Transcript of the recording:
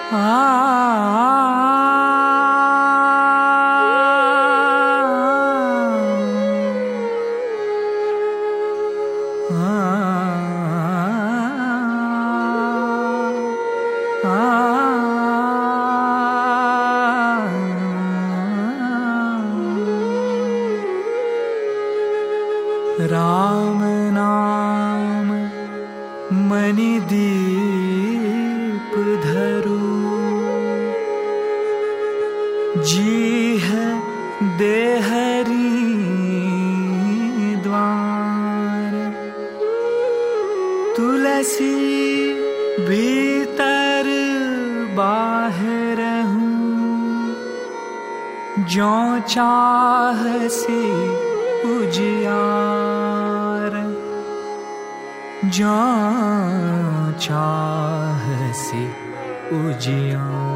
राम नाम मणि दीप धरू, जी है देहरी द्वार। तुलसी भीतर बाहर हूँ, ज्यों चाह से उजियार, ज्यों चाह से उजियार।